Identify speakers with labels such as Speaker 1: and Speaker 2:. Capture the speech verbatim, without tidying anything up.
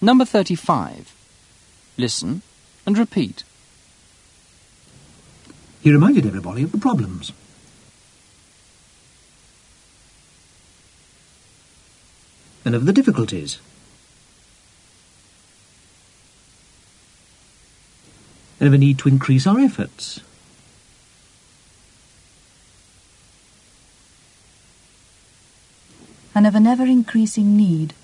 Speaker 1: Number thirty-five. Listen and repeat.
Speaker 2: He reminded everybody of the problems. And of the difficulties. And of a need to increase our efforts.
Speaker 3: And of an ever-increasing need